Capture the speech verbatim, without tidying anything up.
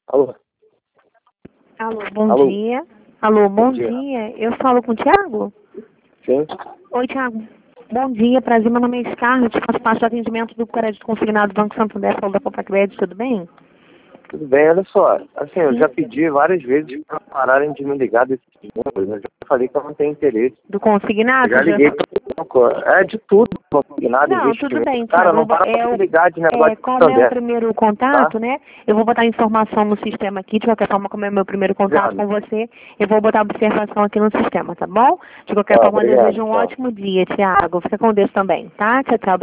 Alô? Alô, bom Alô? dia. Alô, bom, Bom dia. dia. Eu falo com o Thiago? Sim? Oi, Thiago. Bom dia, prazer. Meu nome é Scarlett, faço parte do atendimento do crédito consignado do Banco Santander, falo da Copa Crédito, tudo bem? Tudo bem, olha só. Assim, eu Sim. já pedi várias vezes para pararem de me ligar desses números. Eu já falei que eu não tenho interesse. Do consignado? Eu já já- liguei para o banco. É de tudo, consignado, Não, tudo investimento. bem, Cara, Thiago. não Eu vou- para É, para me o- ligar de negócio é, de como é o Santander, primeiro tá? contato, né? Eu vou botar informação no sistema aqui, de qualquer forma, como é o meu primeiro contato com Obrigado. você, eu vou botar observação aqui no sistema, tá bom? De qualquer Tá, forma, eu obrigado, desejo um tchau. ótimo dia, Thiago. Fica com Deus também, tá? Tchau, tchau.